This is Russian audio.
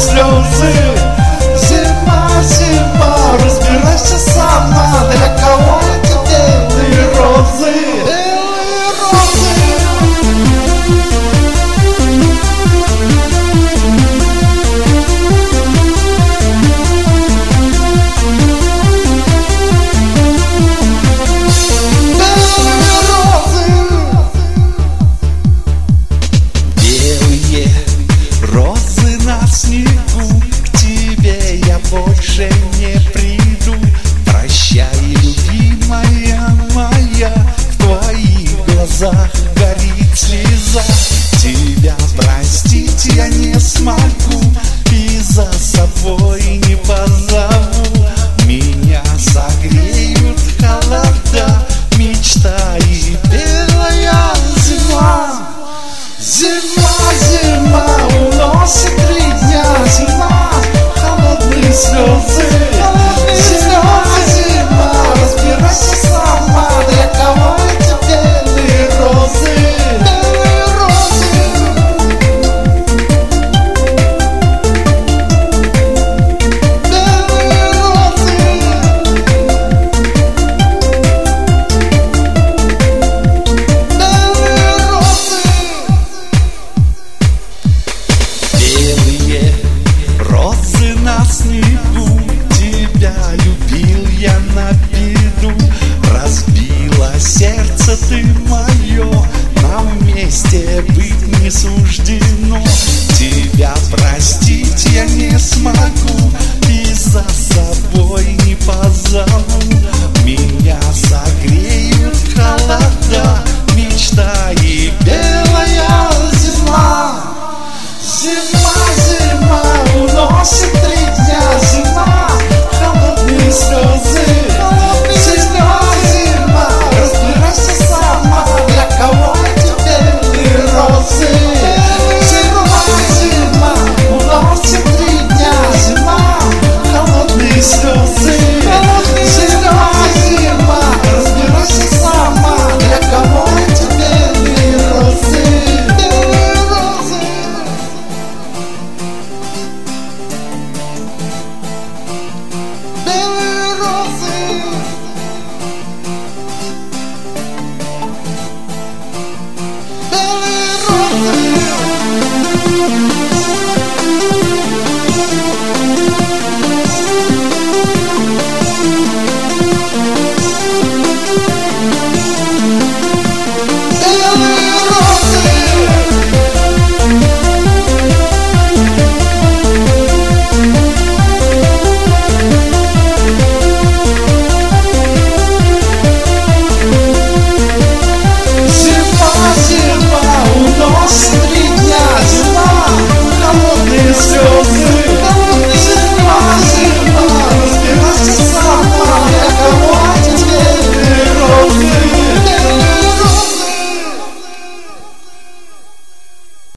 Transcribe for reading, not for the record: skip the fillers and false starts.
слезы. Зима, зима, разбирайся сама, для кого эти белые розы? Белые розы. Розы на снегу, к тебе я больше не приду. Прощай, любимая моя, в твоих глазах горит слеза. Тебя простить я не смогу и за собой не позову. Меня согреют холода, мечта и белая зима. Зима, зима, уносит 3 дня. Зима, холодные слезы. Зима, зима, разбирайся сама, для кого эти белые розы? Белые розы. Белые розы. Белые розы. Белые розы на снегу, тебя любил я на беду. Разбила сердце ты мое, нам вместе быть не суждено. Тебя простить я не смогу и